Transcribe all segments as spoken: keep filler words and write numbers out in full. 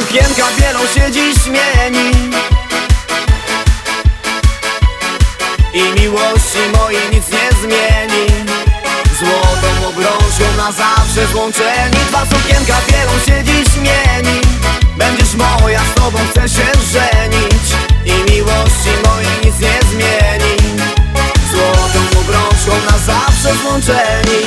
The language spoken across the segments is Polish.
sukienka bielą się dziś mieni i miłości mojej nic nie zmieni. Złotą obrączką na zawsze złączeni. Twa sukienka bielą się dziś mieni. Będziesz moja, z tobą chcę się żenić i miłości mojej nic nie zmieni. Złotą obrączką na zawsze złączeni.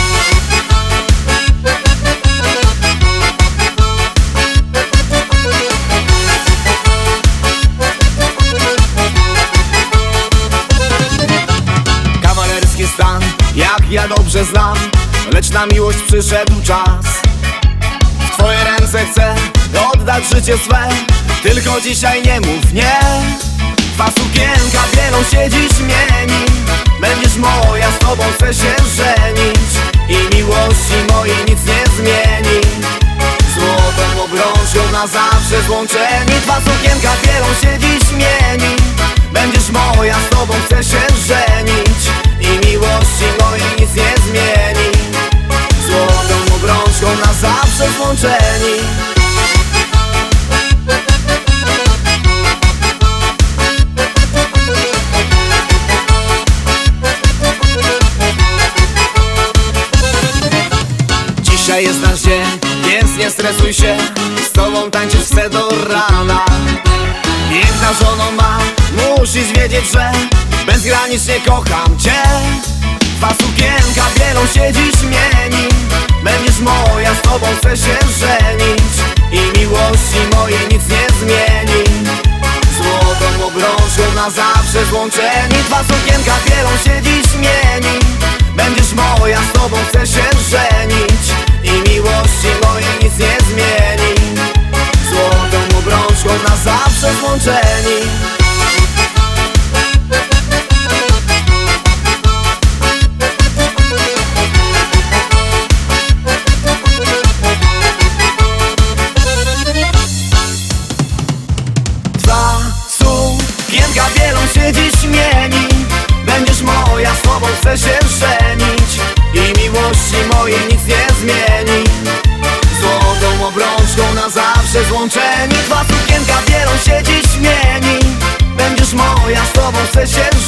Kawalerski stan, jak ja dobrze znam, lecz na miłość przyszedł czas. W twoje ręce chcę oddać życie swe, tylko dzisiaj nie mów nie. Twa sukienka bielą się dziś mieni. Będziesz moja, z tobą chcę się żenić i miłości mojej nic nie zmieni. Złotą obrączką na zawsze złączeni. Twa sukienka bielą się dziś mieni. Będziesz moja, z tobą chcę się żenić i miłości mojej nic nie zmieni. Złotą obrączką na zawsze złączeni. Dzisiaj jest nasz dzień, więc nie stresuj się. Z tobą tańczyć chcę do rana. Piękna żono ma, musisz wiedzieć, że bezgranicznie kocham cię. Twa sukienka bielą się dziś mieni. Będziesz moja, z tobą chcę się żenić i miłości mojej nic nie zmieni. Złotą obrączką na zawsze złączeni. Twa sukienka bielą się dziś mieni. Będziesz moja, z tobą chcę się żenić i miłości mojej nic nie zmieni. Złotą obrączką na zawsze złączeni. Twa sukienka bielą się dziś mieni. Będziesz moja, z tobą chcę się żenić i miłości mojej nic nie zmieni. Złotą obrączką na zawsze złączeni. Twa sukienka bielą się dziś mieni. Będziesz moja, z tobą chcę się